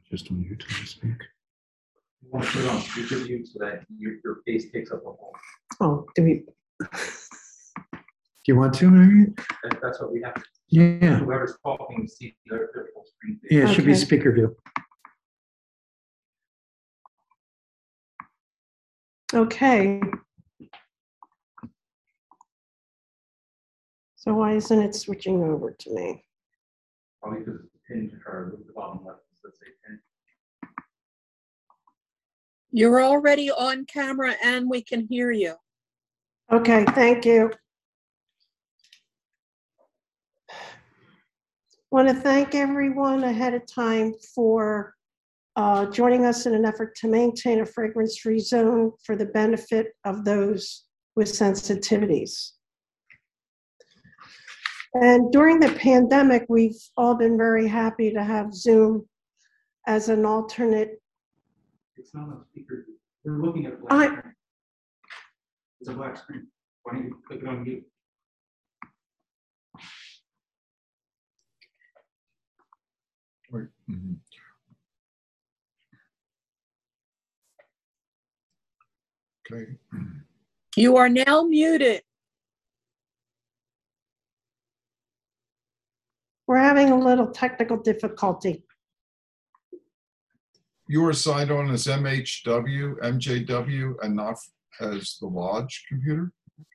Just mute and speak. You want to put it on speaker view so that your face takes up a whole. Oh, do we? Do you want to, Mary? That's what we have. Yeah. Whoever's talking sees their full screen. Yeah, it should be Okay. speaker view. Okay. So why isn't it switching over to me? Probably because it's pinned or the bottom left. Let's say pin. You're already on camera and we can hear you. Okay, thank you. Want to thank everyone ahead of time for joining us in an effort to maintain a fragrance-free zone for the benefit of those with sensitivities. And during the pandemic, we've all been very happy to have Zoom as an alternate. It's not on speaker view. We're looking at a black screen. It's a black screen. Why don't you click it on mute? Okay. You are now muted. We're having a little technical difficulty. You were signed on as MHW, MJW, and not as the Lodge computer?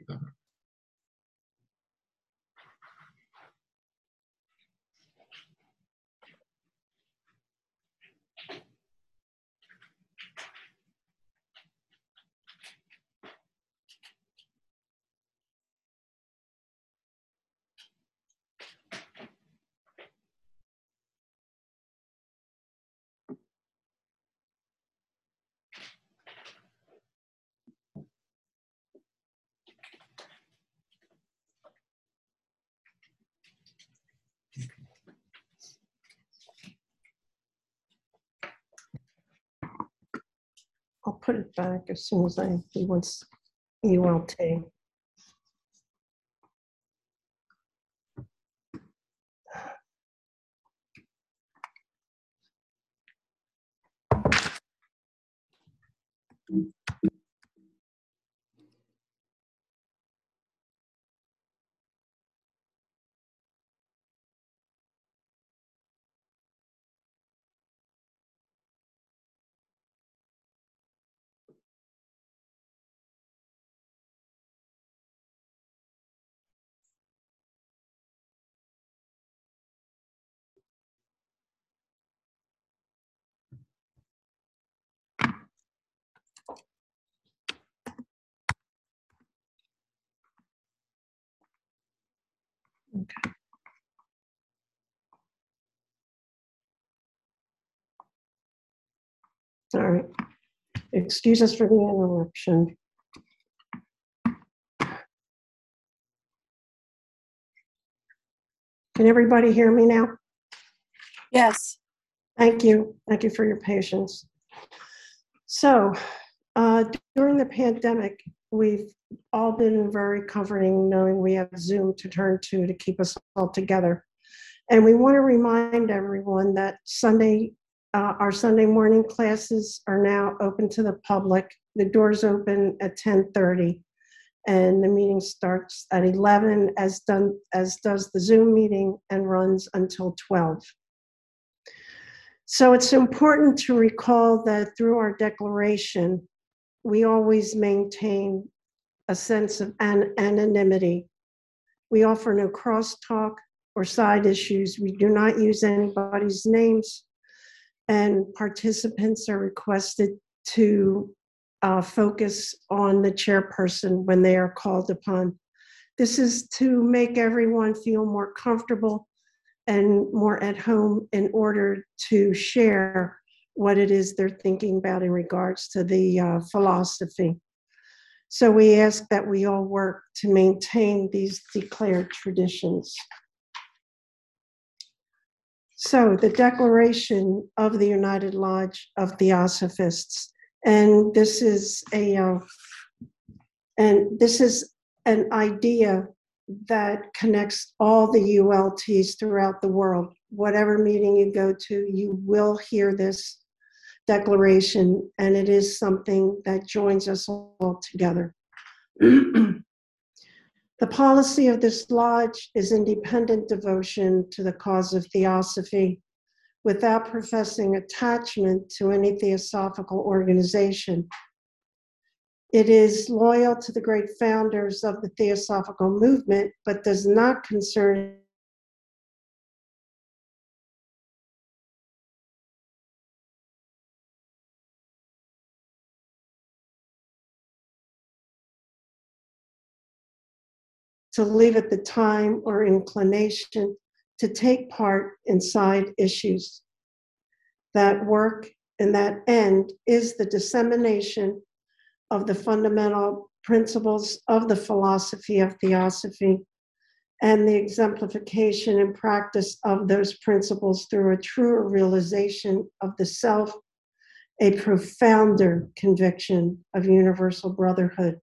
I'll put it back as soon as he wants ULT. Okay. All right. Excuse us for the interruption. Can everybody hear me now? Yes. Thank you. Thank you for your patience. So during the pandemic, we've all been very comforting knowing we have Zoom to turn to keep us all together. And we want to remind everyone that our Sunday morning classes are now open to the public. The doors open at 10:30 and the meeting starts at 11 as does the Zoom meeting and runs until 12. So it's important to recall that through our declaration, we always maintain a sense of anonymity. We offer no crosstalk or side issues. We do not use anybody's names, and participants are requested to focus on the chairperson when they are called upon. This is to make everyone feel more comfortable and more at home in order to share what it is they're thinking about in regards to the philosophy. So we ask that we all work to maintain these declared traditions. So the Declaration of the United Lodge of Theosophists, and this is an idea that connects all the ULTs throughout the world. whatever meeting you go to, you will hear this declaration, and it is something that joins us all together. The policy of this lodge is independent devotion to the cause of theosophy without professing attachment to any theosophical organization. It is loyal to the great founders of the theosophical movement, but does not concern to leave at the time or inclination to take part in side issues. That work and that end is the dissemination of the fundamental principles of the philosophy of theosophy and the exemplification and practice of those principles through a truer realization of the self, a profounder conviction of universal brotherhood.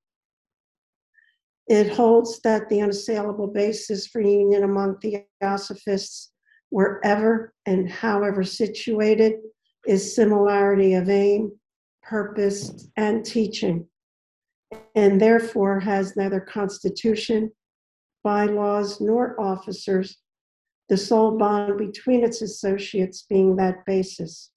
It holds that the unassailable basis for union among theosophists, wherever and however situated, is similarity of aim, purpose, and teaching, and therefore has neither constitution, bylaws, nor officers, the sole bond between its associates being that basis.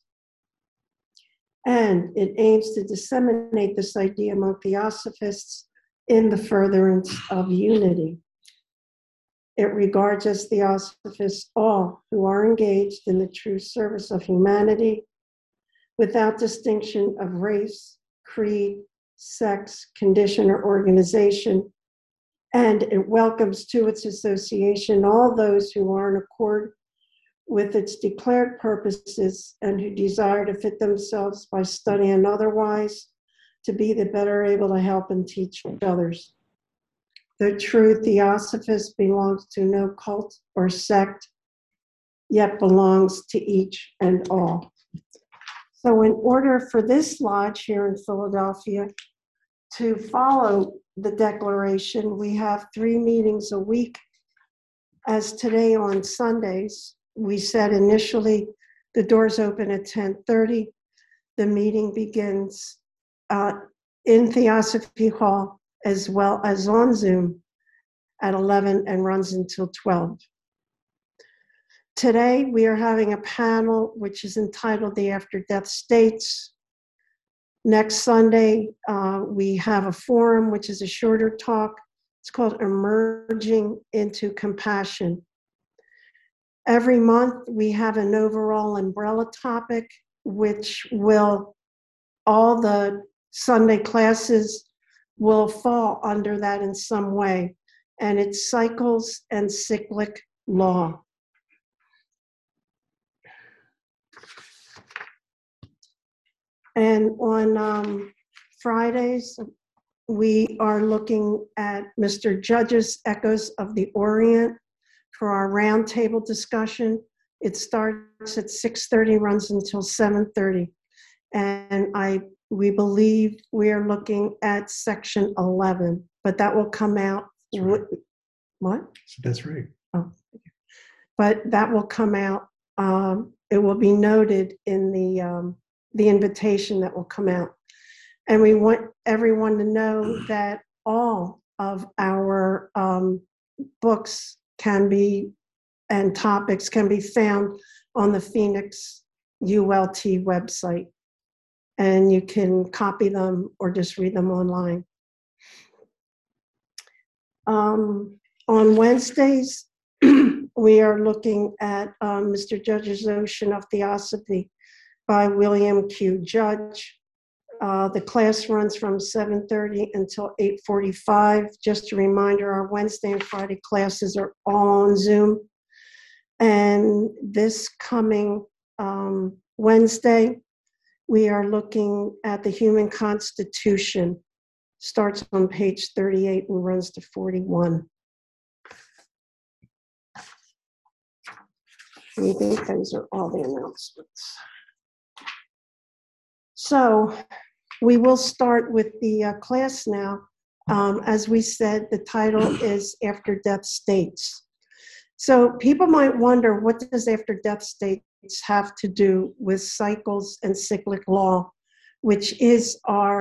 And it aims to disseminate this idea among theosophists in the furtherance of unity. It regards as theosophists all who are engaged in the true service of humanity without distinction of race, creed, sex, condition, or organization, and it welcomes to its association all those who are in accord with its declared purposes and who desire to fit themselves by study and otherwise to be the better able to help and teach others. The true theosophist belongs to no cult or sect, yet belongs to each and all. So in order for this lodge here in Philadelphia to follow the declaration, we have 3 meetings a week. As today on Sundays, we said initially the doors open at 10:30. The meeting begins in Theosophy Hall as well as on Zoom at 11 and runs until 12. Today, we are having a panel which is entitled The After Death States. Next Sunday, we have a forum, which is a shorter talk. It's called Emerging into Compassion. Every month, we have an overall umbrella topic, which will, all the Sunday classes will fall under that in some way. And it's cycles and cyclic law. And on Fridays, we are looking at Mr. Judge's Echoes of the Orient for our roundtable discussion. It starts at 6:30, runs until 7:30. And we believe we are looking at section 11, but that will come out. That's right. What? That's right. Oh, but that will come out. It will be noted in the invitation that will come out. And we want everyone to know that all of our books can be, and topics can be found on the Phoenix ULT website. And you can copy them or just read them online. On Wednesdays, we are looking at Mr. Judge's Ocean of Theosophy by William Q. Judge. The class runs from 7:30 until 8:45. Just a reminder, our Wednesday and Friday classes are all on Zoom. And this coming Wednesday, we are looking at the Human Constitution. Starts on page 38 and runs to 41. I think those are all the announcements. So we will start with the class now. As we said, the title is After Death States. So people might wonder, what does after death states have to do with cycles and cyclic law, which is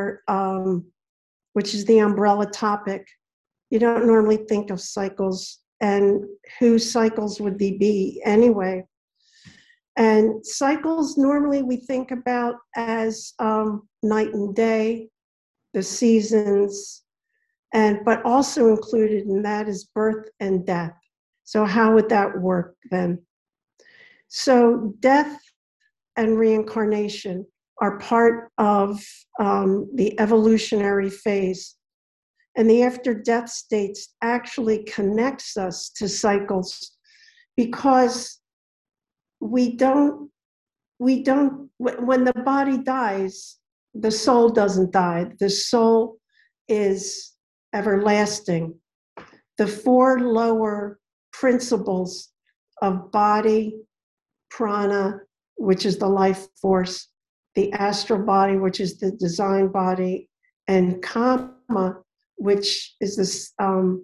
which is the umbrella topic. You don't normally think of cycles, and whose cycles would they be anyway? And cycles normally we think about as night and day, the seasons, but also included in that is birth and death. So how would that work then? So death and reincarnation are part of the evolutionary phase. And the after death states actually connects us to cycles because when the body dies, the soul doesn't die. The soul is everlasting. The four lower principles of body, prana, which is the life force, the astral body, which is the design body, and kama, which is this,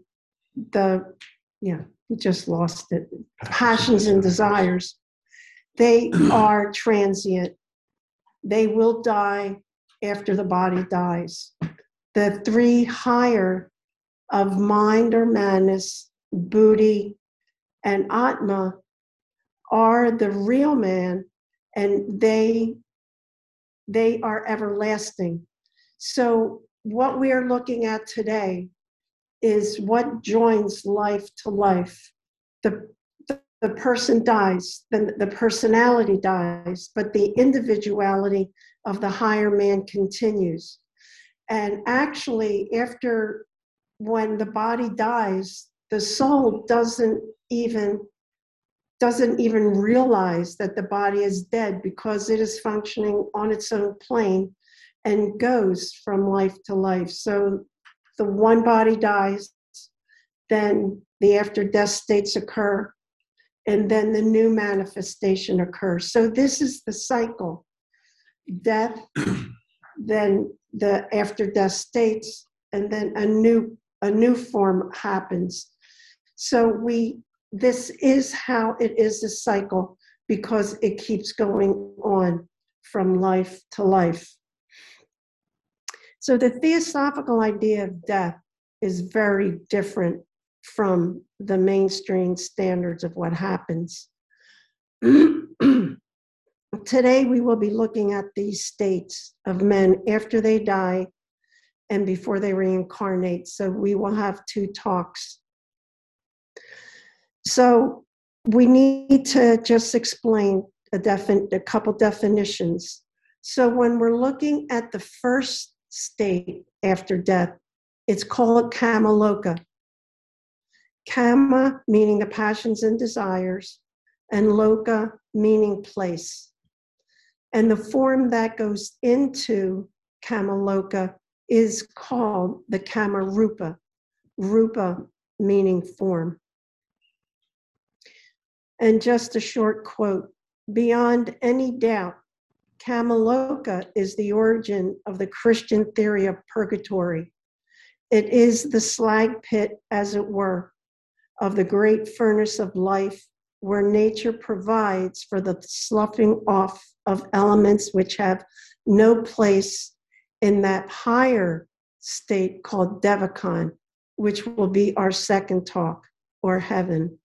we just lost it, passions and desires. They are transient. They will die after the body dies. The three higher of mind or manas, buddhi, and atma are the real man, and they are everlasting. So what we are looking at today is what joins life to life. The person dies, then the personality dies, but the individuality of the higher man continues. And actually, when the body dies, the soul doesn't even realize that the body is dead because it is functioning on its own plane and goes from life to life. So the one body dies, then the after death states occur, and then the new manifestation occurs. So this is the cycle. Death, then the after death states, and then a new form happens. So this is how it is a cycle, because it keeps going on from life to life. So the theosophical idea of death is very different from the mainstream standards of what happens. Today, we will be looking at these states of men after they die and before they reincarnate. So we will have two talks. So we need to just explain a couple definitions. So when we're looking at the first state after death, it's called kamaloka. Kama meaning the passions and desires, and loka meaning place. And the form that goes into kamaloka is called the kamarupa, rupa meaning form. And just a short quote, beyond any doubt, Kamaloka is the origin of the Christian theory of purgatory. It is the slag pit, as it were, of the great furnace of life, where nature provides for the sloughing off of elements which have no place in that higher state called Devachan, which will be our second talk, or heaven.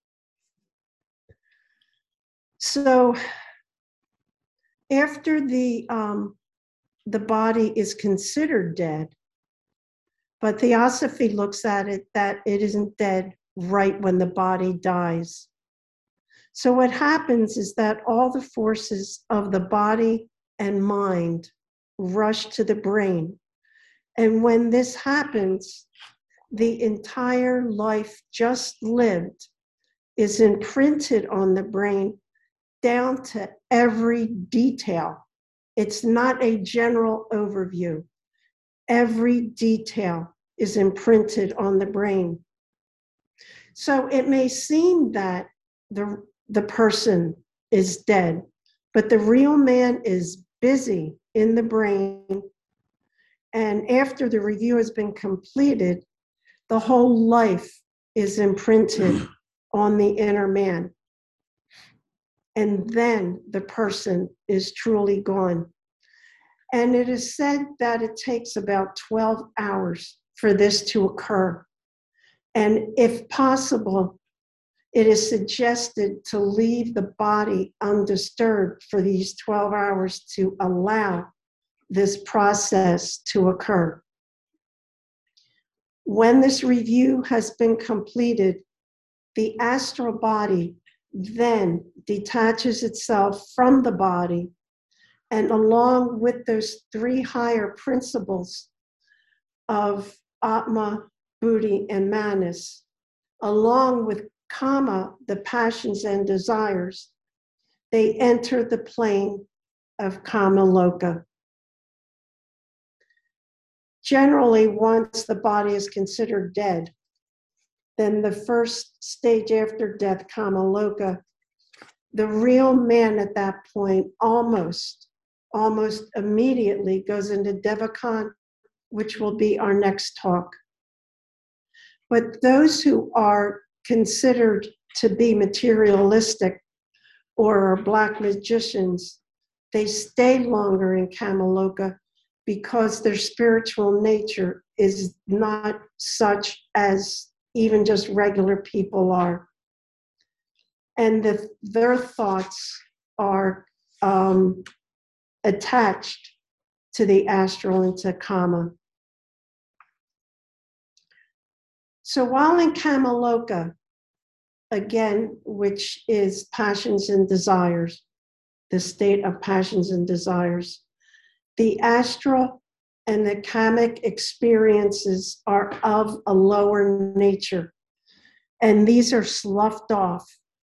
So after the body is considered dead, but Theosophy looks at it that it isn't dead right when the body dies. So what happens is that all the forces of the body and mind rush to the brain. And when this happens, the entire life just lived is imprinted on the brain down to every detail. It's not a general overview. Every detail is imprinted on the brain. So it may seem that the person is dead, but the real man is busy in the brain. And after the review has been completed, the whole life is imprinted on the inner man. And then the person is truly gone. And it is said that it takes about 12 hours for this to occur. And if possible, it is suggested to leave the body undisturbed for these 12 hours to allow this process to occur. When this review has been completed, the astral body then detaches itself from the body, and along with those three higher principles of Atma, Buddhi, and Manas, along with Kama, the passions and desires, they enter the plane of Kamaloka. Generally, once the body is considered dead, then the first stage after death, Kamaloka, the real man at that point almost immediately goes into Devachan, which will be our next talk. But those who are considered to be materialistic or are black magicians, they stay longer in Kamaloka because their spiritual nature is not such as even just regular people are. And their thoughts are attached to the astral and to Kama. So while in Kamaloka, again, which is passions and desires, the state of passions and desires, the astral and the kamic experiences are of a lower nature, and these are sloughed off.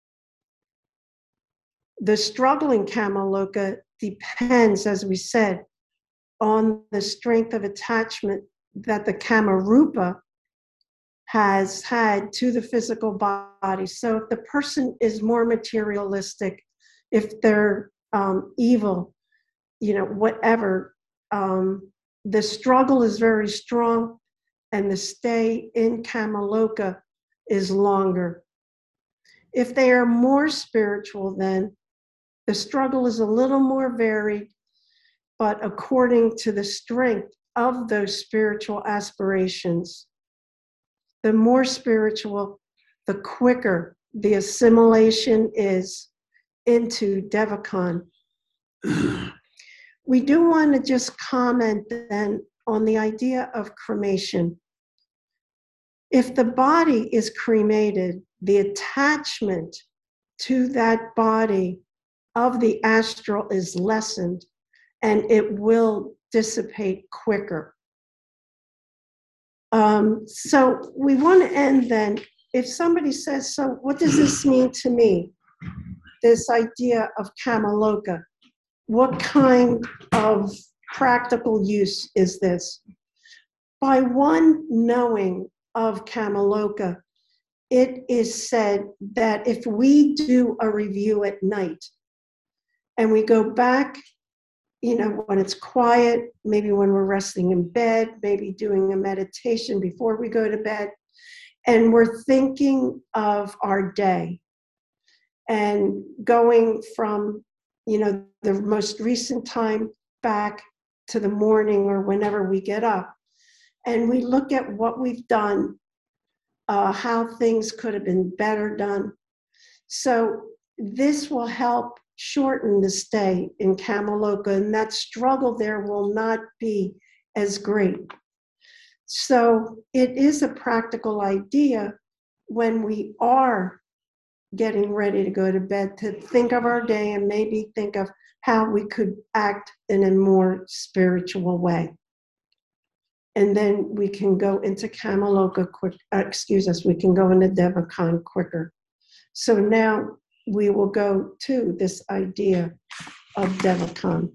The struggle in Kamaloka depends, as we said, on the strength of attachment that the Kamarupa has had to the physical body. So if the person is more materialistic, if they're evil, whatever, the struggle is very strong and the stay in Kamaloka is longer. If they are more spiritual, then the struggle is a little more varied, but according to the strength of those spiritual aspirations. The more spiritual, the quicker the assimilation is into Devachan. We do want to just comment then on the idea of cremation. If the body is cremated, the attachment to that body of the astral is lessened and it will dissipate quicker. So we want to end then, if somebody says, so what does this mean to me? This idea of Kamaloka, what kind of practical use is this? By one knowing of Kamaloka, it is said that if we do a review at night and we go back, when it's quiet, maybe when we're resting in bed, maybe doing a meditation before we go to bed, and we're thinking of our day and going from, the most recent time back to the morning or whenever we get up, and we look at what we've done, how things could have been better done. So this will help shorten the stay in Kamaloka, and that struggle there will not be as great. So it is a practical idea when we are getting ready to go to bed to think of our day and maybe think of how we could act in a more spiritual way. And then we can go into Kamaloka we can go into Devachan quicker. So now we will go to this idea of Devachan.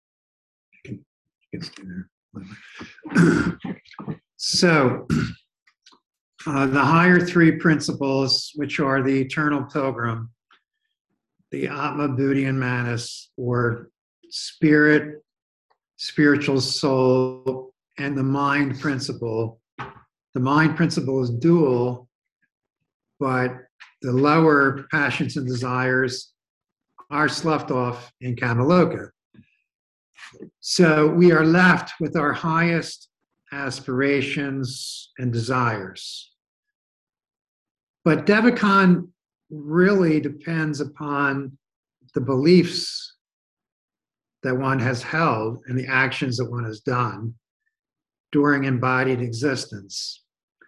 So the higher three principles, which are the eternal pilgrim, the Atma, Buddhi, and Manas, or spirit, spiritual soul, and the mind principle. The mind principle is dual, but the lower passions and desires are sloughed off in Kamaloka. So we are left with our highest aspirations and desires. But Devachan really depends upon the beliefs that one has held and the actions that one has done during embodied existence.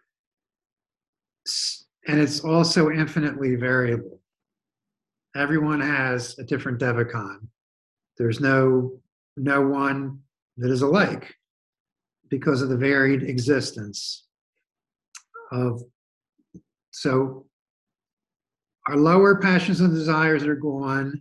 And it's also infinitely variable. Everyone has a different Devachan. There's no one that is alike because of the varied existence of. So our lower passions and desires are gone,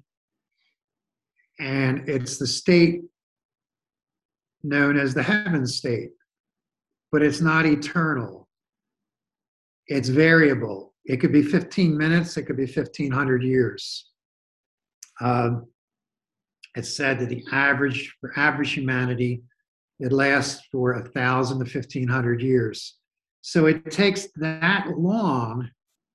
and it's the state known as the heaven state, but it's not eternal. It's variable. It could be 15 minutes, it could be 1,500 years. It's said that for average humanity, it lasts for 1,000 to 1,500 years. So it takes that long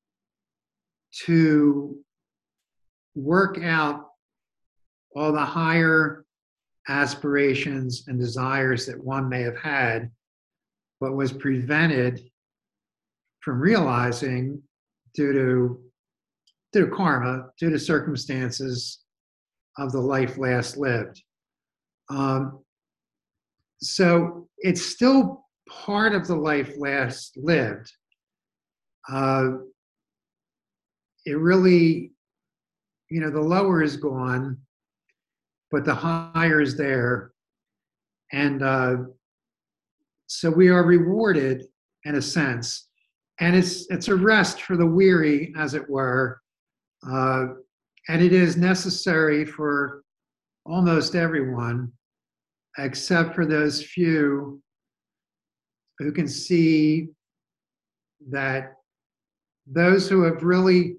to work out all the higher aspirations and desires that one may have had, but was prevented from realizing due to karma, due to circumstances of the life last lived. So it's still part of the life last lived. It really, the lower is gone, but the higher is there. And so we are rewarded in a sense. And it's a rest for the weary, as it were. And it is necessary for almost everyone, except for those few who can see that those who have a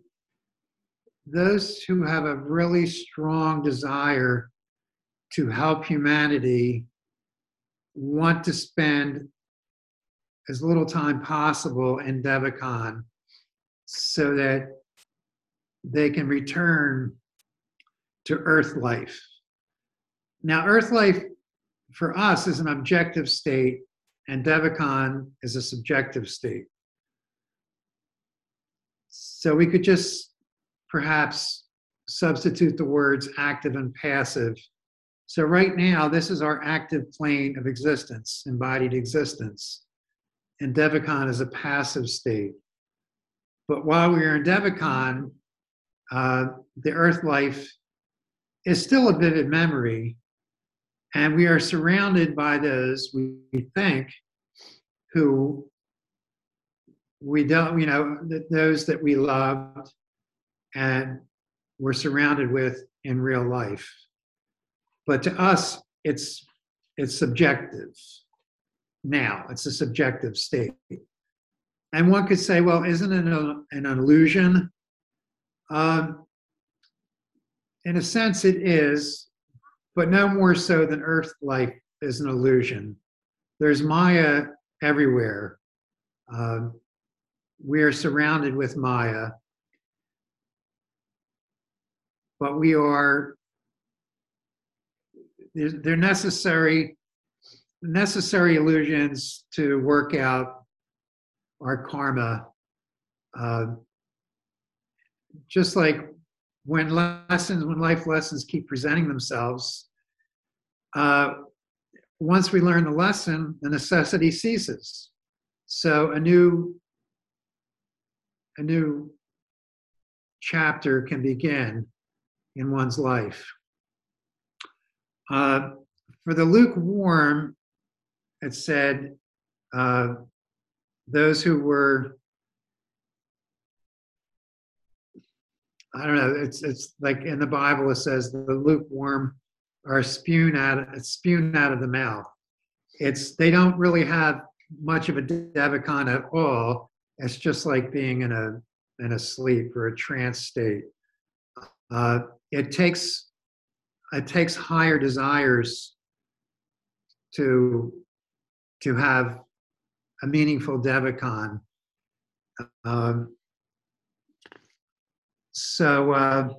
really strong desire to help humanity want to spend as little time possible in Devachan so that they can return to earth life. Now, earth life for us is an objective state, and Devachan is a subjective state. So we could just perhaps substitute the words active and passive. So right now, this is our active plane of existence, embodied existence. And Devachan is a passive state. But while we are in Devachan, the earth life is still a vivid memory, and we are surrounded by those we think who we don't, those that we loved and we're surrounded with in real life. But to us, it's subjective. Now, it's a subjective state. And one could say, well, isn't it an illusion? In a sense, it is, but no more so than earth life is an illusion. There's Maya everywhere. We are surrounded with Maya, but they're necessary illusions to work out our karma. Just like when life lessons keep presenting themselves, once we learn the lesson, the necessity ceases. So a new chapter can begin in one's life. For the lukewarm, it said, those who were, I don't know, it's like in the Bible it says the lukewarm are spewed out of the mouth. They don't really have much of a Devachan at all. It's just like being in a sleep or a trance state. It takes higher desires to have a meaningful Devachan. So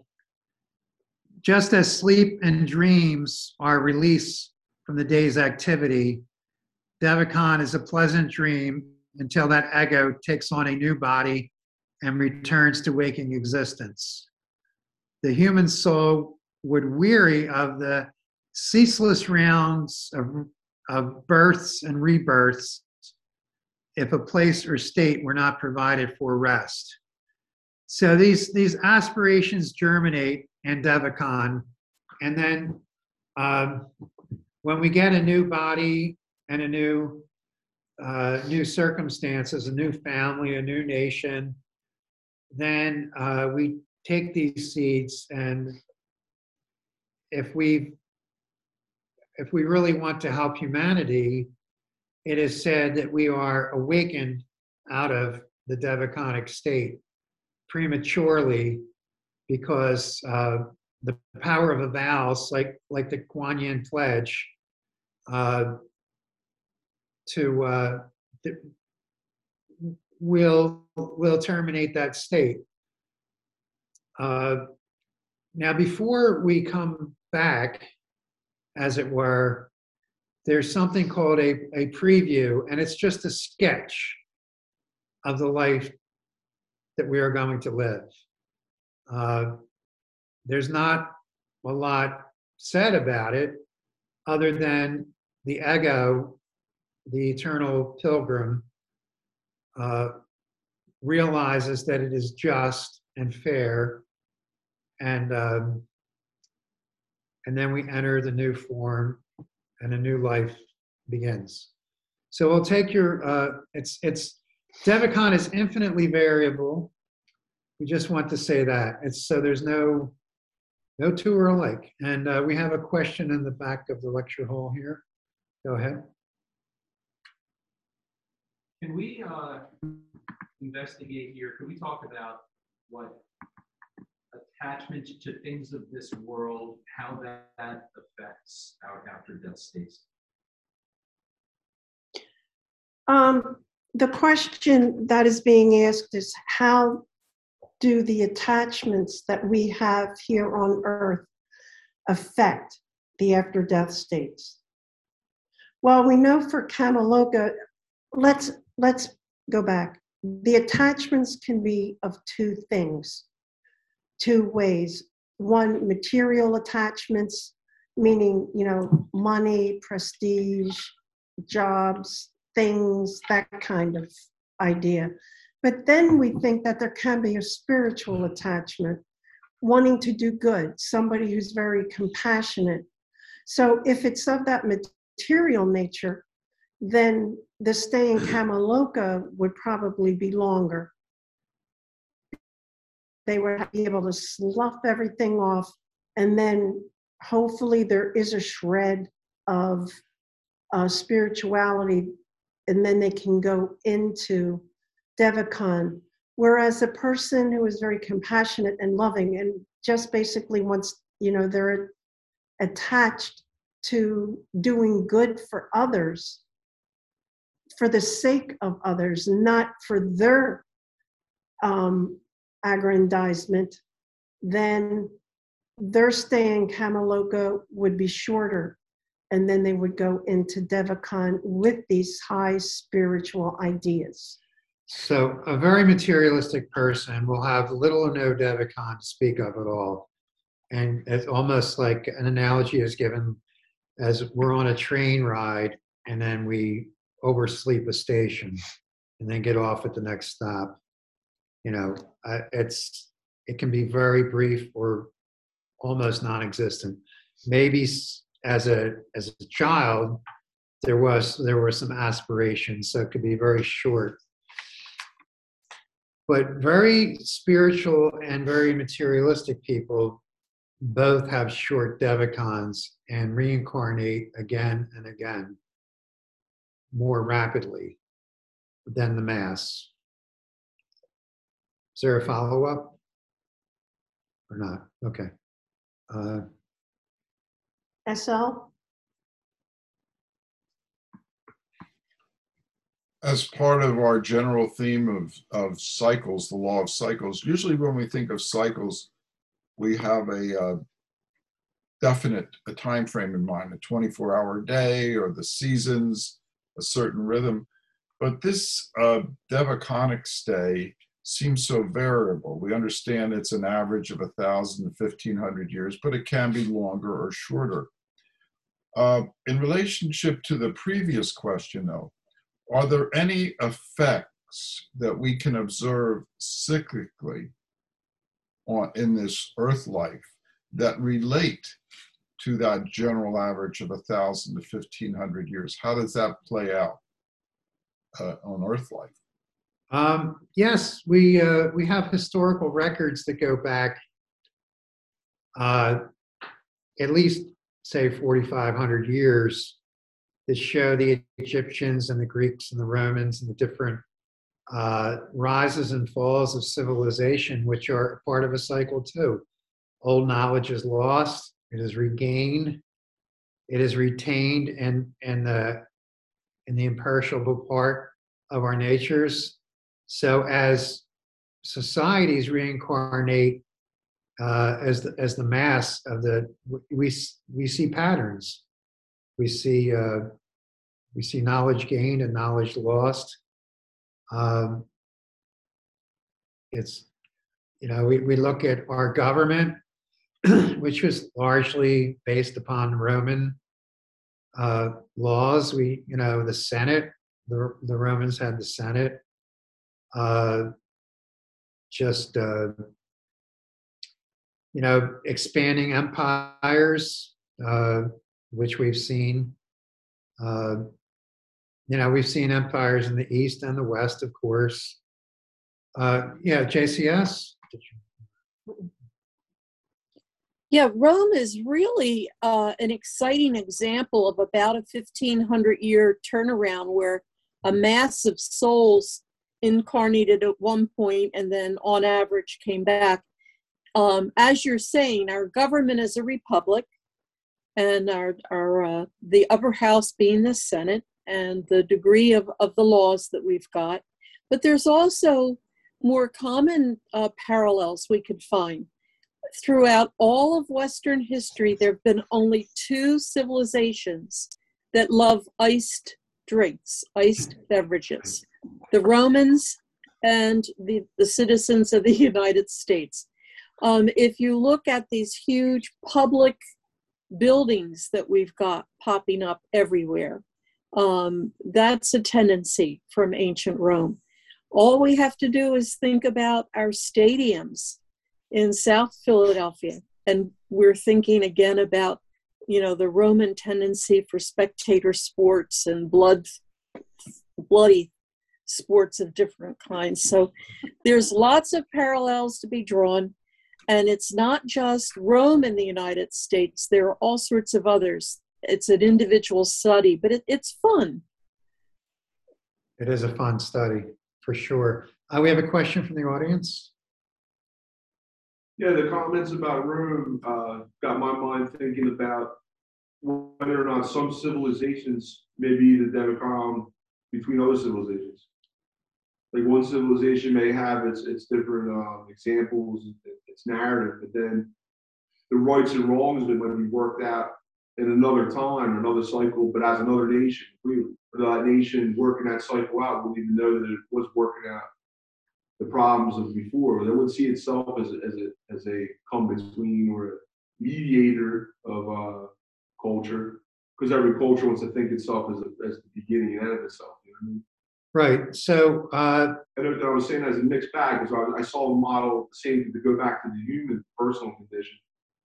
just as sleep and dreams are released from the day's activity, Devachan is a pleasant dream until that ego takes on a new body and returns to waking existence. The human soul would weary of the ceaseless rounds of births and rebirths if a place or state were not provided for rest. So these aspirations germinate in Devachan, and then when we get a new body and a new circumstances, a new family, a new nation, then we take these seeds, and if we really want to help humanity, it is said that we are awakened out of the Devachanic state prematurely, because the power of a vows, like the Kuan Yin pledge, will terminate that state. Now, before we come back, as it were, there's something called a preview, and it's just a sketch of the life that we are going to live. There's not a lot said about it other than the ego, the eternal pilgrim, realizes that it is just and fair, and then we enter the new form and a new life begins. So we'll take your, Devachan is infinitely variable. We just want to say that. So there's no two are alike. And we have a question in the back of the lecture hall here. Go ahead. Can we investigate here? Can we talk about what attachment to things of this world, how that affects our after death states? The question that is being asked is, how do the attachments that we have here on earth affect the after death states? Well, we know for Kamaloka, let's go back. The attachments can be of two things, two ways. One, material attachments, meaning, money, prestige, jobs, things, that kind of idea. But then we think that there can be a spiritual attachment, wanting to do good, somebody who's very compassionate. So if it's of that material nature, then the stay in Kamaloka would probably be longer. They would be able to slough everything off, and then hopefully there is a shred of spirituality, and then they can go into Devachan. Whereas a person who is very compassionate and loving and just basically wants, they're attached to doing good for others, for the sake of others, not for their aggrandizement, then their stay in Kamaloka would be shorter. And then they would go into Devachan with these high spiritual ideas. So a very materialistic person will have little or no Devachan to speak of at all. And it's almost like an analogy is given as we're on a train ride and then we oversleep a station and then get off at the next stop. It can be very brief or almost non-existent. Maybe as a child, there were some aspirations, so it could be very short. But very spiritual and very materialistic people both have short Devachans and reincarnate again and again more rapidly than the mass. Is there a follow-up or not? Okay. SL? as part of our general theme of cycles, the law of cycles, usually when we think of cycles, we have a definite a time frame in mind, a 24-hour day or the seasons, a certain rhythm. But this devaconic stay seems so variable. We understand it's an average of 1,000 to 1,500 years, but it can be longer or shorter. In relationship to the previous question, though, are there any effects that we can observe cyclically in this Earth life that relate to that general average of 1,000 to 1,500 years? How does that play out on Earth life? Yes, we have historical records that go back at least, say, 4,500 years that show the Egyptians and the Greeks and the Romans and the different rises and falls of civilization, which are part of a cycle too. Old knowledge is lost, it is regained, it is retained, and the imperishable part of our natures. So as societies reincarnate as the mass of we see patterns. We see knowledge gained and knowledge lost. It's, we look at our government, which was largely based upon Roman laws. The Senate, the Romans had the Senate. Expanding empires, which we've seen. We've seen empires in the East and the West, of course. JCS? Yeah, Rome is really an exciting example of about a 1,500-year turnaround where a mass of souls incarnated at one point and then on average came back. As you're saying, our government is a republic, and the upper house being the Senate, and the degree of the laws that we've got. But there's also more common parallels we could find. Throughout all of Western history, there have been only two civilizations that love iced drinks, iced beverages: the Romans and the citizens of the United States. If you look at these huge public buildings that we've got popping up everywhere, that's a tendency from ancient Rome. All we have to do is think about our stadiums in South Philadelphia, and we're thinking again about, the Roman tendency for spectator sports and bloody sports of different kinds. So there's lots of parallels to be drawn. And it's not just Rome in the United States. There are all sorts of others. It's an individual study, but it's fun. It is a fun study, for sure. We have a question from the audience. Yeah, the comments about Rome got my mind thinking about whether or not some civilizations may be the Devacom between other civilizations. Like one civilization may have its different examples, its narrative, but then the rights and wrongs that might be worked out in another time, another cycle, but as another nation, really. Or that nation working that cycle out wouldn't even know that it was working out the problems of before. They wouldn't see itself as a come-between or a mediator of culture, because every culture wants to think itself as the beginning and end of itself. You know what I mean? Right. So, and I was saying as a mixed bag, because I saw a model saying to go back to the human personal condition.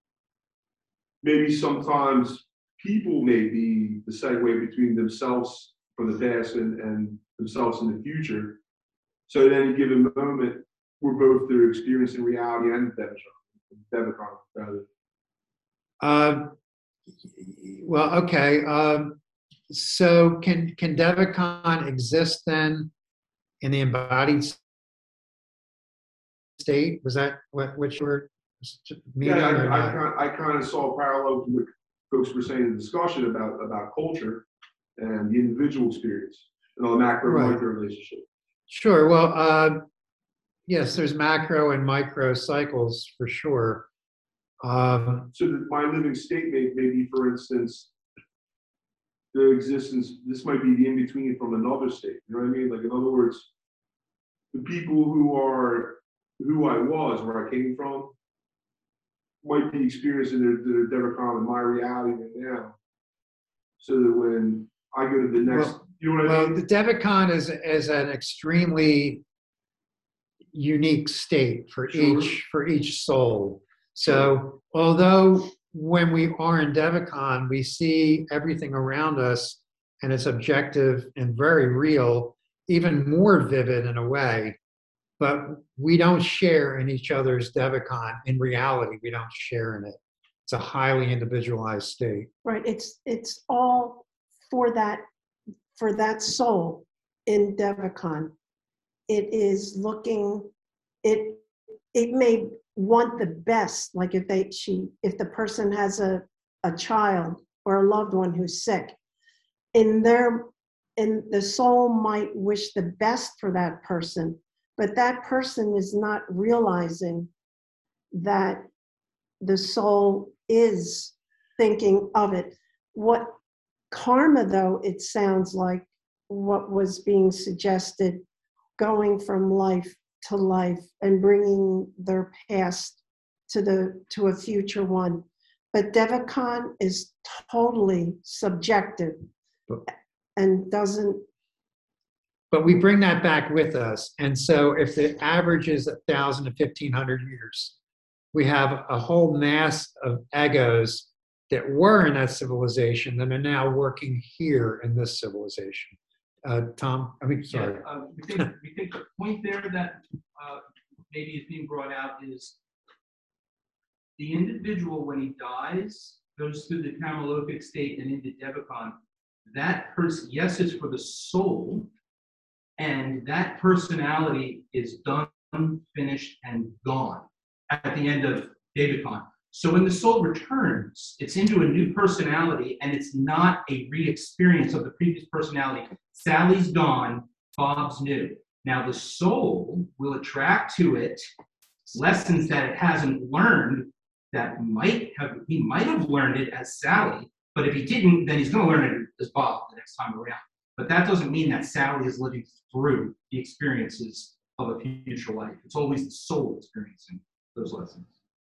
Maybe sometimes people may be the segue between themselves from the past and themselves in the future. So at any given moment, we're both there experiencing reality and Devacon, rather. Well, okay. So can Devacon exist then in the embodied state? Was that what you were meaning? Yeah, I kind of saw a parallel to what folks were saying in the discussion about culture and the individual experience. and on the macro Right. micro relationship. Sure. Well, yes, there's macro and micro cycles for sure. So that my living state may be, for instance, the existence, this might be the in-between from another state. You know what I mean? Like, in other words, the people who are who I was, where I came from, might be experiencing their Devacon in my reality right now. So that when I go to the next, you know what I Well, mean? the Devacon is an extremely unique state for Sure. each soul. So although when we are in Devacon, we see everything around us and it's objective and very real, even more vivid in a way, but we don't share in each other's Devacon. In reality, we don't share in it. It's a highly individualized state. Right, it's all for that soul in Devacon. It is looking, it may want the best, like if the person has a child or a loved one who's sick, in the soul might wish the best for that person, but that person is not realizing that the soul is thinking of it. What karma, though, it sounds like what was being suggested, going from life to life and bringing their past to a future one. But Devacon is totally subjective and doesn't. But we bring that back with us. And so if the average is 1,000 to 1,500 years, we have a whole mass of egos that were in that civilization that are now working here in this civilization. Tom, sorry. Yeah, we think the point there that maybe is being brought out is the individual, when he dies, goes through the Kamalokic state and into Devacon. That person, yes, is for the soul, and that personality is done, finished, and gone at the end of Devacon. So when the soul returns, it's into a new personality, and it's not a re-experience of the previous personality. Sally's gone, Bob's new. Now the soul will attract to it lessons that it hasn't learned that he might have learned it as Sally, but if he didn't, then he's going to learn it as Bob the next time around. But that doesn't mean that Sally is living through the experiences of a future life. It's always the soul experiencing those lessons.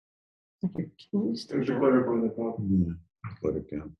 Thanks for clarifying that, Bob. Let it go.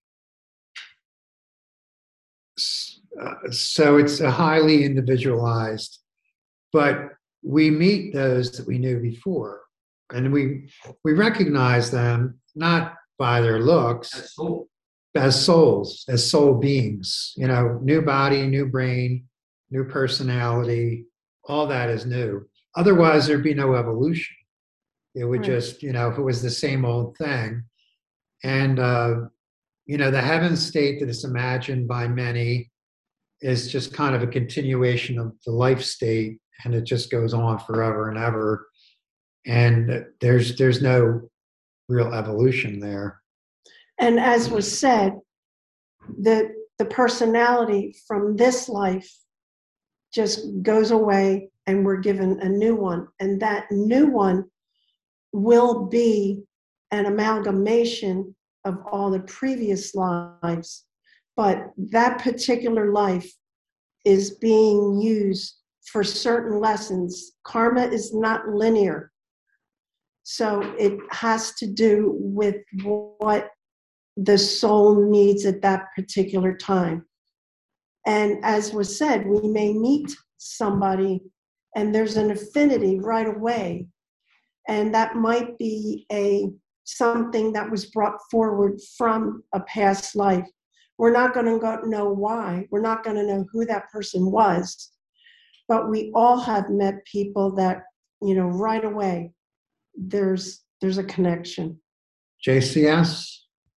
So it's a highly individualized, but we meet those that we knew before, and we recognize them not by their looks, as souls, as soul beings. You know, new body, new brain, new personality. All that is new. Otherwise, there'd be no evolution. It would just, if it was the same old thing. And the heaven state that is imagined by many is just kind of a continuation of the life state, and it just goes on forever and ever. And there's no real evolution there. And as was said, the personality from this life just goes away, and we're given a new one. And that new one will be an amalgamation of all the previous lives. But that particular life is being used for certain lessons. Karma is not linear. So it has to do with what the soul needs at that particular time. And as was said, we may meet somebody and there's an affinity right away. And that might be something that was brought forward from a past life. We're not going to know why. We're not going to know who that person was. But we all have met people that, right away, there's a connection. JCS?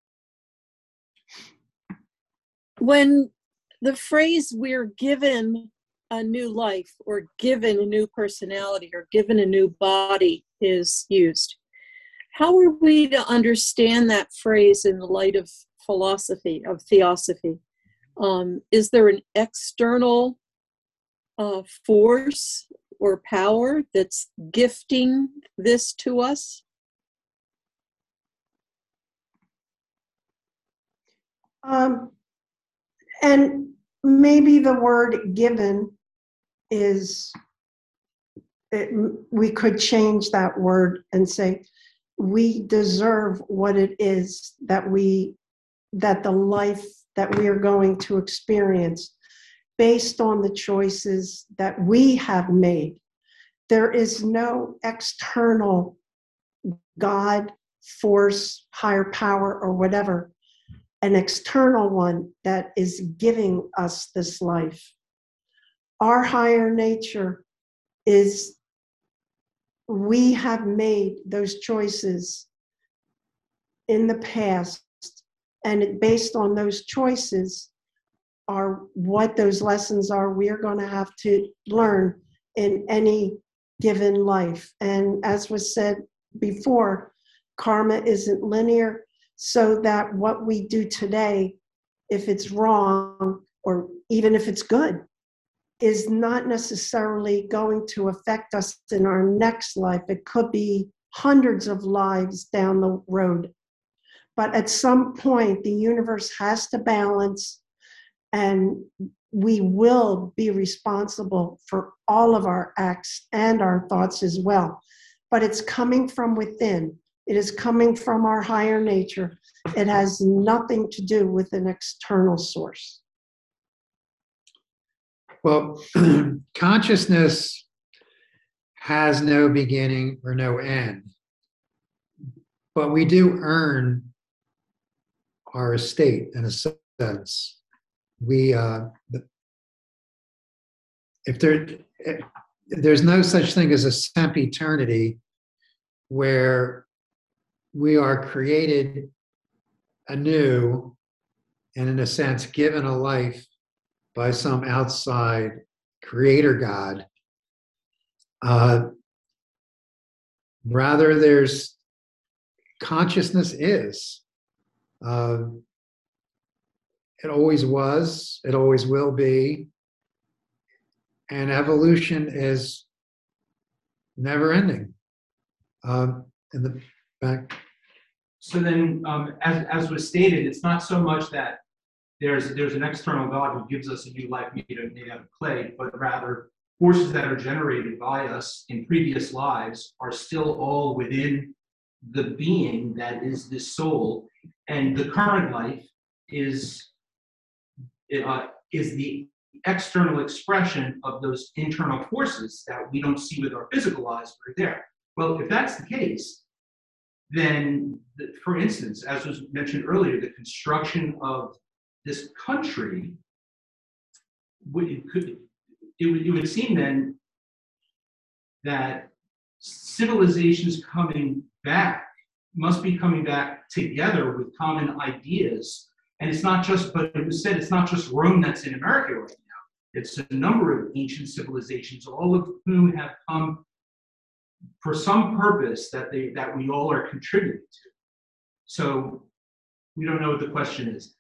When the phrase "we're given a new life" or given a new personality or given a new body is used, how are we to understand that phrase in the light of philosophy, of theosophy? Is there an external force or power that's gifting this to us? And maybe the word given is, we could change that word and say, we deserve what it is that the life that we are going to experience based on the choices that we have made. There is no external God, force, higher power, or whatever, an external one that is giving us this life. Our higher nature is, we have made those choices in the past, and based on those choices are what those lessons are we're going to have to learn in any given life. And as was said before, karma isn't linear, so that what we do today, if it's wrong or even if it's good, is not necessarily going to affect us in our next life. It could be hundreds of lives down the road. But at some point, the universe has to balance, and we will be responsible for all of our acts and our thoughts as well. But it's coming from within. It is coming from our higher nature. It has nothing to do with an external source. Well, consciousness has no beginning or no end, but we do earn our estate in a sense. If there's no such thing as a sempiternity where we are created anew and in a sense given a life by some outside creator God. Rather, there's consciousness is. It always was, it always will be. And evolution is never ending. In the back. So then, as was stated, it's not so much that there's an external God who gives us a new life made out of clay, but rather forces that are generated by us in previous lives are still all within the being that is this soul, and the current life is the external expression of those internal forces that we don't see with our physical eyes, but are there. Well, if that's the case, then, for instance, as was mentioned earlier, the construction of this country, it would seem then that civilizations coming back must be coming back together with common ideas. And it's not just, but it was said, it's not just Rome that's in America right now. It's a number of ancient civilizations, all of whom have come for some purpose that we all are contributing to. So we don't know what the question is.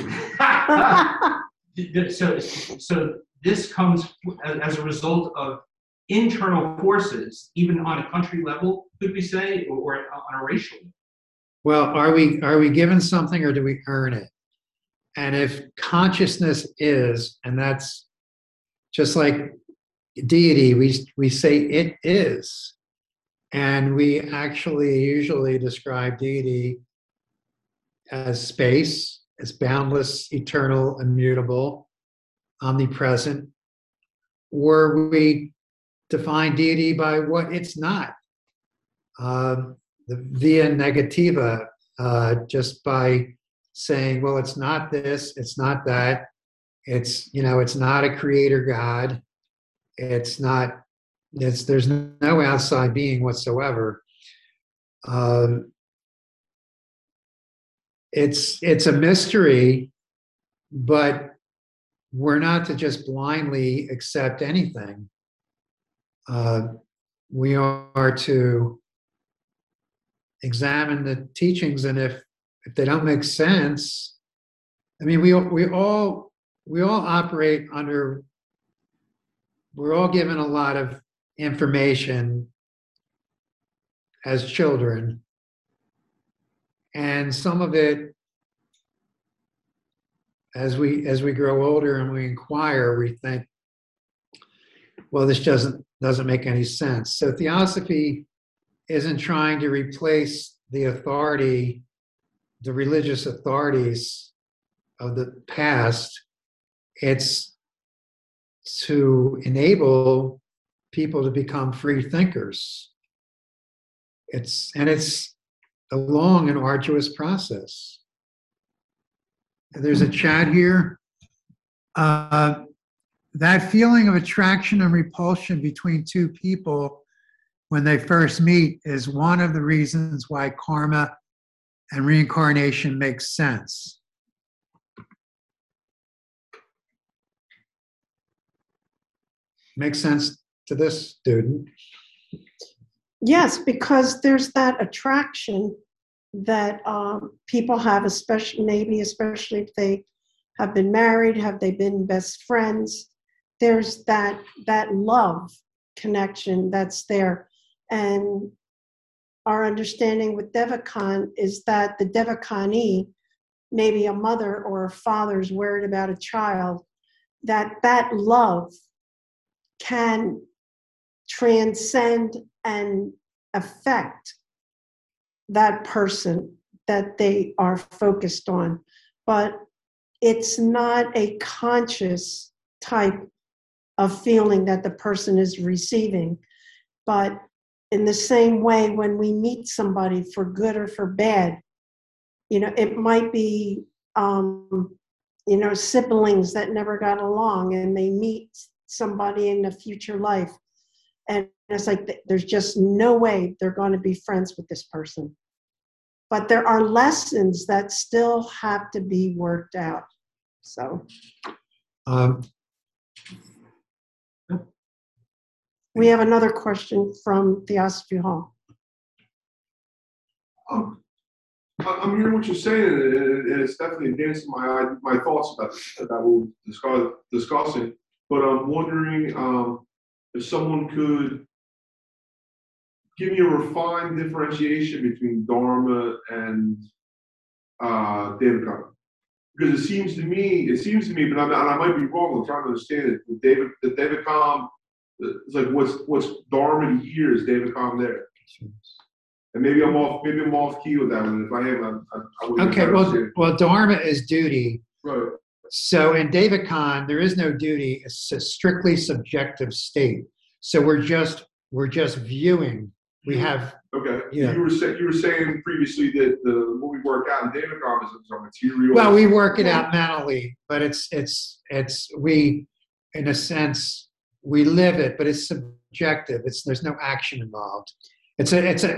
So this comes as a result of internal forces, even on a country level, could we say, or on a racial level. Well, are we given something or do we earn it? And if consciousness is, and that's just like deity, we say it is. And we actually usually describe deity as space, as boundless, eternal, immutable, omnipresent, or we define deity by what it's not. The via negativa, just by saying, well, it's not this, it's not that, it's not a creator God, there's no outside being whatsoever. It's a mystery, but we're not to just blindly accept anything. We are to examine the teachings, and if they don't make sense, I mean, we all we all operate under, we're all given a lot of information as children. And some of it, as we grow older and we inquire, we think, well, this doesn't make any sense. So theosophy isn't trying to replace the authority, the religious authorities of the past. It's to enable people to become free thinkers. It's a long and arduous process. There's a chat here. That feeling of attraction and repulsion between two people when they first meet is one of the reasons why karma and reincarnation makes sense. Makes sense to this student. Yes, because there's that attraction that people have, especially if they have been married, have they been best friends. There's that love connection that's there. And our understanding with Devachan is that the Devachani, maybe a mother or a father's worried about a child, that love can transcend and affect that person that they are focused on. But it's not a conscious type of feeling that the person is receiving. But in the same way, when we meet somebody for good or for bad, it might be, siblings that never got along and they meet somebody in a future life. And it's like, there's just no way they're going to be friends with this person. But there are lessons that still have to be worked out. So we have another question from Theosophy Hall. I'm hearing what you're saying, and it's definitely advancing my thoughts about what we're discussing. But I'm wondering if someone could give me a refined differentiation between Dharma and Devachan. Because it seems to me, but I might be wrong. I'm trying to understand it. The Devachan, it's like what's Dharma here is Devachan there. And maybe I'm off key with that one. If I am, I wouldn't. Okay, well, Dharma is duty. Right. So in Devachan, there is no duty. It's a strictly subjective state. So we're just viewing. We have. Okay. Yeah. You were saying previously that what we work out in Devachan is our material. Well, we work it out mentally, but it's we, in a sense, we live it, but it's subjective. There's no action involved. It's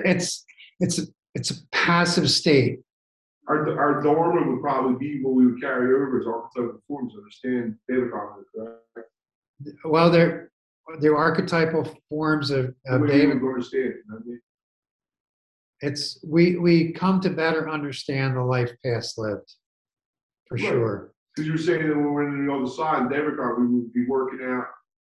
a passive state. Our Dharma would probably be what we would carry over as archetypal forms to understand Devachan, correct? Well, they're archetypal forms of Devachan. Understand, you know what I mean? It's we come to better understand the life past lived, for Right. sure. Because you were saying that when we're on the other side, in Devachan, we would be working out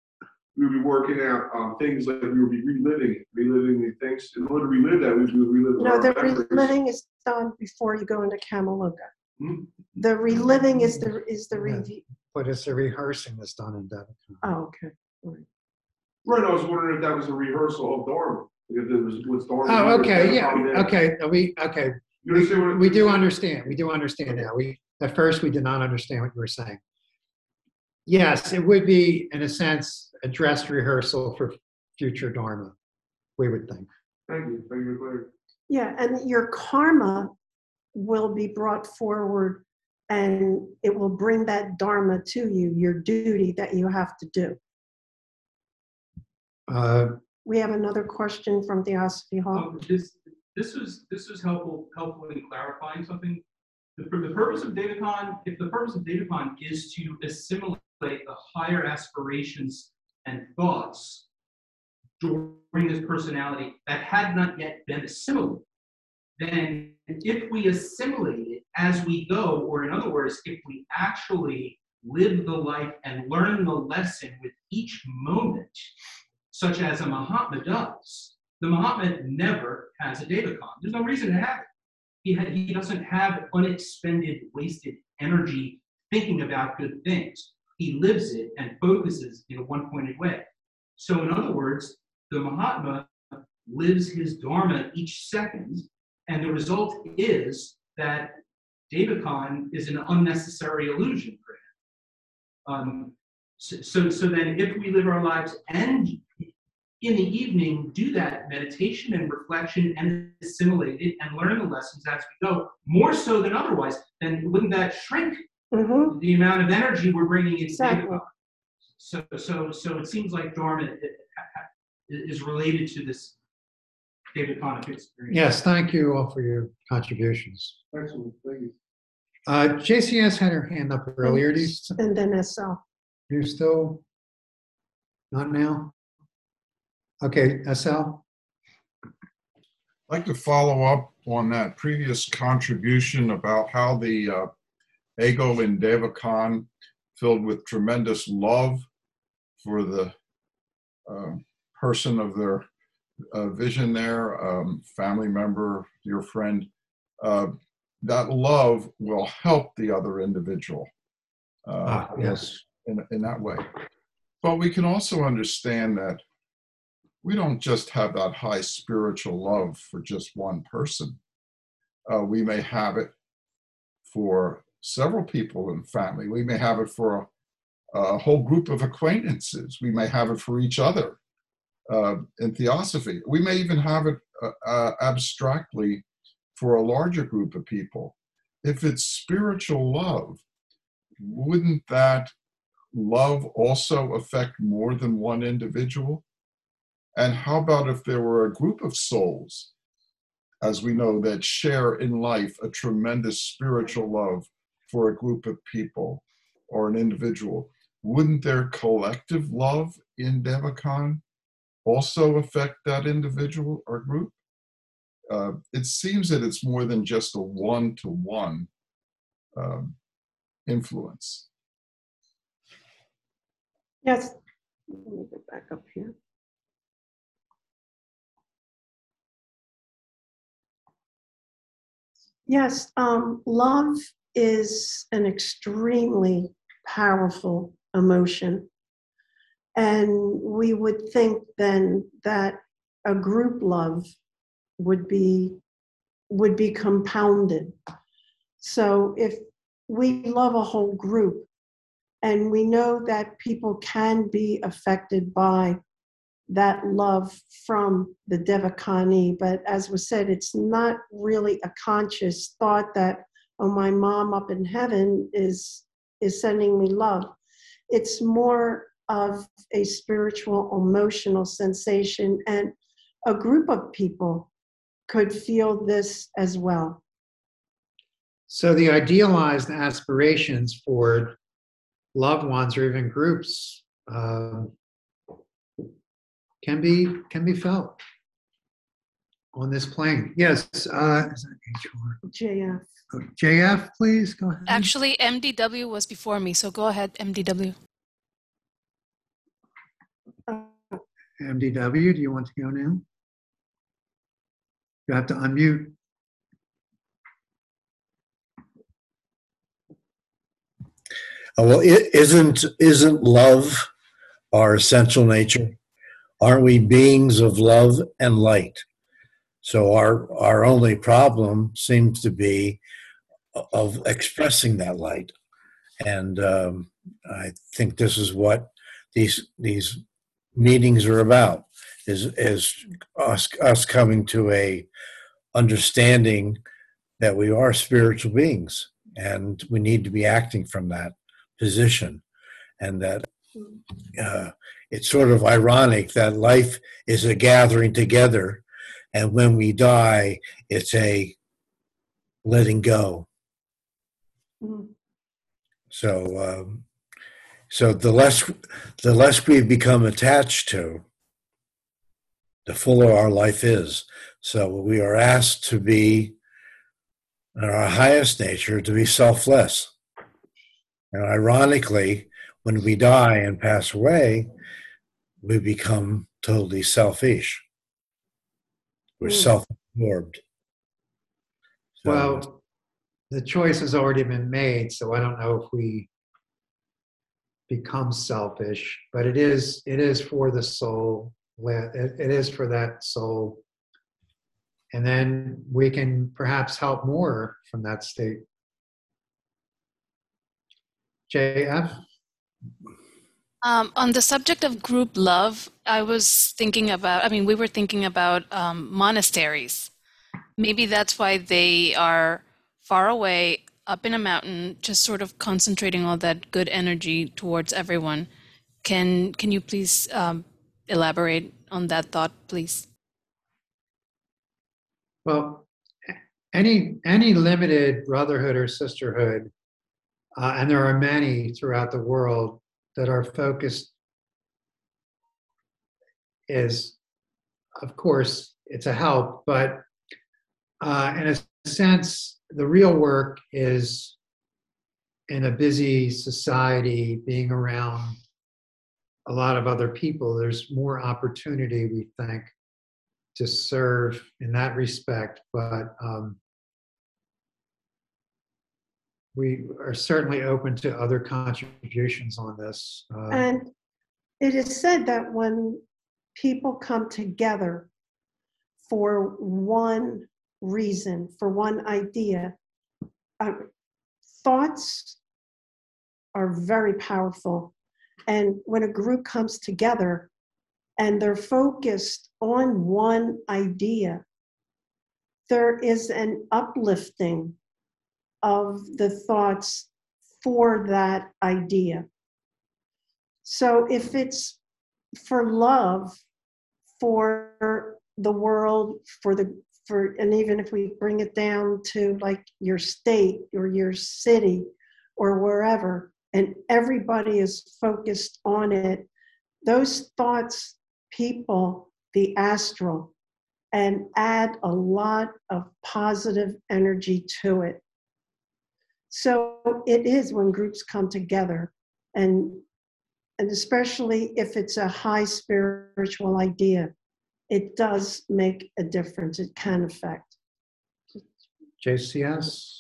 things like we would be reliving the things. In order to relive that, we would relive. No, the memories. reliving is done before you go into Kamaloka. Hmm? The reliving is the Yeah. review. But it's the rehearsing that's done in Devachan. Oh, okay. Right. I was wondering if that was a rehearsal of Dharma. If there was what's Dharma. Oh, okay, yeah, Devachan there. okay. You understand what We do understand. We do understand now. At first we did not understand what you were saying. Yes, it would be, in a sense, a dress rehearsal for future Dharma, we would think. Thank you for clarity. Yeah, and your karma will be brought forward and it will bring that dharma to you, your duty that you have to do. We have another question from Theosophy Hall. This was helpful in clarifying something. The purpose of Devachan, if the purpose of Devachan is to assimilate the higher aspirations and thoughts during his personality that had not yet been assimilated, then if we assimilate it as we go, or in other words, if we actually live the life and learn the lesson with each moment, such as a Mahatma does. The Mahatma never has a Devachan. There's no reason to have it. He doesn't have unexpended, wasted energy thinking about good things. He lives it and focuses in a one-pointed way. So in other words, the Mahatma lives his Dharma each second, and the result is that Devachan is an unnecessary illusion for him. So then if we live our lives and in the evening do that meditation and reflection and assimilate it and learn the lessons as we go, more so than otherwise, then wouldn't that shrink Mhm. the amount of energy we're bringing into Exactly. Devachan? So it seems like Dharma is related to this Devachan experience. Yes, thank you all for your contributions. Excellent, thank you. JCS had her hand up earlier. And then SL. You still? Not now? Okay, SL? I'd like to follow up on that previous contribution about how the ego in Devachan, filled with tremendous love for the person of their vision there, family member, dear friend, that love will help the other individual Yes. in that way. But we can also understand that we don't just have that high spiritual love for just one person. We may have it for several people in the family. We may have it for a whole group of acquaintances. We may have it for each other in theosophy. We may even have it abstractly for a larger group of people. If it's spiritual love, wouldn't that love also affect more than one individual? And how about if there were a group of souls, as we know, that share in life a tremendous spiritual love for a group of people or an individual? Wouldn't their collective love in Devachan also affect that individual or group? It seems that it's more than just a one-to-one influence. Yes. Let me go back up here. Yes, love is an extremely powerful emotion. And we would think then that a group love would be compounded. So if we love a whole group and we know that people can be affected by that love from the Devakani, but as was said, it's not really a conscious thought that, oh, my mom up in heaven is sending me love. It's more of a spiritual, emotional sensation, and a group of people could feel this as well. So the idealized aspirations for loved ones or even groups can be felt on this plane. Yes, is that HR? JF. JF, please go ahead. Actually, MDW was before me, so go ahead, MDW. MDW, do you want to go now? You have to unmute. Well, isn't love our essential nature? Aren't we beings of love and light? So our only problem seems to be of expressing that light. And I think this is what these meetings are about, is us coming to a understanding that we are spiritual beings and we need to be acting from that position. And that it's sort of ironic that life is a gathering together, and when we die, it's a letting go. Mm. So the less we become attached to, the fuller our life is. So we are asked to be, in our highest nature, to be selfless. And ironically, when we die and pass away, we become totally selfish. We're Mm. self-absorbed. So, Well, the choice has already been made, so I don't know if we become selfish, but it is for the soul. It is for that soul. And then we can perhaps help more from that state. JF? On the subject of group love, I was thinking about, I mean, we were thinking about monasteries. Maybe that's why they are far away, up in a mountain, just sort of concentrating all that good energy towards everyone. Can you please elaborate on that thought, please? Well, any limited brotherhood or sisterhood, and there are many throughout the world that are focused, is, of course, it's a help, but in a sense, the real work is in a busy society, being around a lot of other people. There's more opportunity, we think, to serve in that respect, but we are certainly open to other contributions on this. And it is said that when people come together for one reason, for one idea, thoughts are very powerful. And when a group comes together and they're focused on one idea, there is an uplifting of the thoughts for that idea. So if it's for love, for the world, and even if we bring it down to like your state or your city or wherever, and everybody is focused on it, those thoughts people the astral and add a lot of positive energy to it. So it is when groups come together, and especially if it's a high spiritual idea, it does make a difference. It can affect. JCS?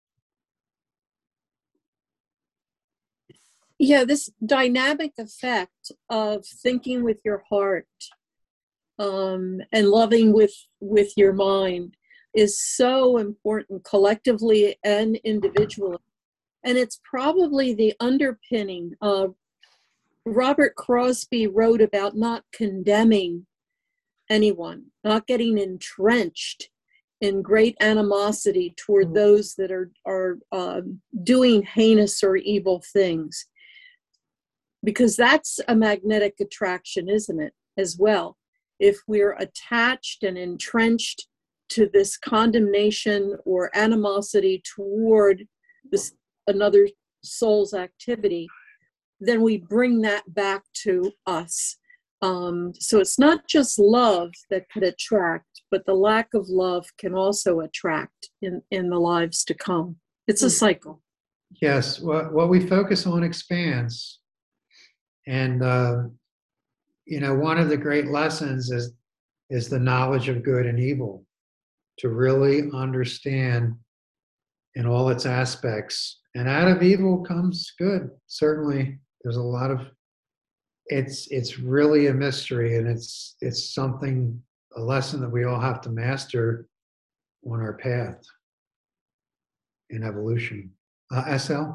Yeah, this dynamic effect of thinking with your heart and loving with your mind is so important collectively and individually. And it's probably the underpinning of Robert Crosby wrote about not condemning anyone, not getting entrenched in great animosity toward those that are doing heinous or evil things. Because that's a magnetic attraction, isn't it, as well? If we're attached and entrenched to this condemnation or animosity toward this another soul's activity, then we bring that back to us. So it's not just love that could attract, but the lack of love can also attract in the lives to come. It's a cycle. Yes, what we focus on expands. And, one of the great lessons is the knowledge of good and evil, to really understand in all its aspects. And out of evil comes good. Certainly, there's a lot of, it's really a mystery, and it's something, a lesson that we all have to master on our path in evolution. SL?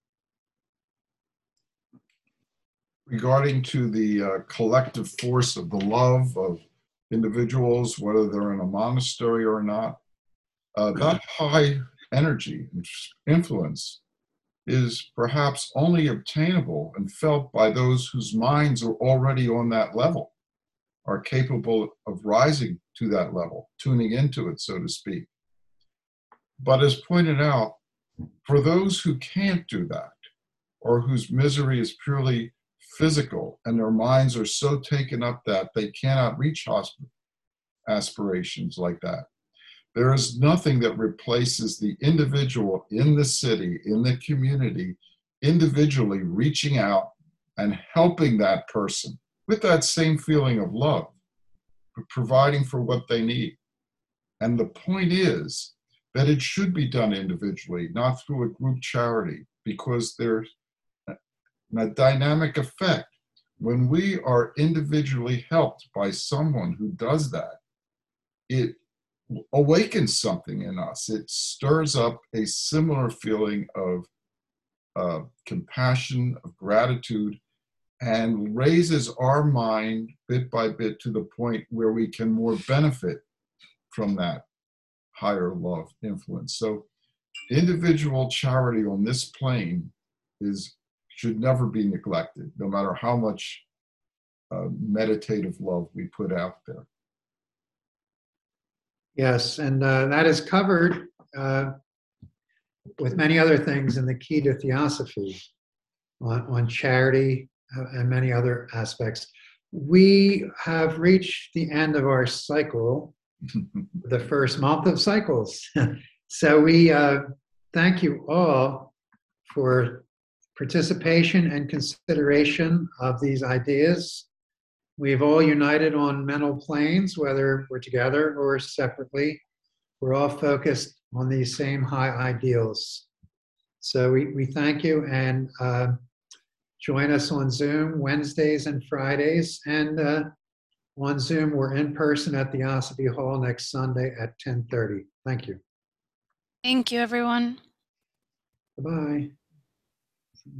Regarding to the collective force of the love of individuals, whether they're in a monastery or not, that high energy and influence is perhaps only obtainable and felt by those whose minds are already on that level, are capable of rising to that level, tuning into it, so to speak. But as pointed out, for those who can't do that, or whose misery is purely physical and their minds are so taken up that they cannot reach aspirations like that, there is nothing that replaces the individual in the city, in the community, individually reaching out and helping that person with that same feeling of love, providing for what they need. And the point is that it should be done individually, not through a group charity, because there's a dynamic effect. When we are individually helped by someone who does that, it awakens something in us. It stirs up a similar feeling of compassion, of gratitude, and raises our mind bit by bit to the point where we can more benefit from that higher love influence. So individual charity on this plane should never be neglected, no matter how much meditative love we put out there. Yes, and that is covered with many other things in the Key to Theosophy on charity and many other aspects. We have reached the end of our cycle, the first month of cycles. So we thank you all for participation and consideration of these ideas. We've all united on mental planes, whether we're together or separately. We're all focused on these same high ideals. So we thank you, and join us on Zoom Wednesdays and Fridays. And on Zoom, we're in person at the Ossipee Hall next Sunday at 10:30. Thank you. Thank you, everyone. Bye-bye.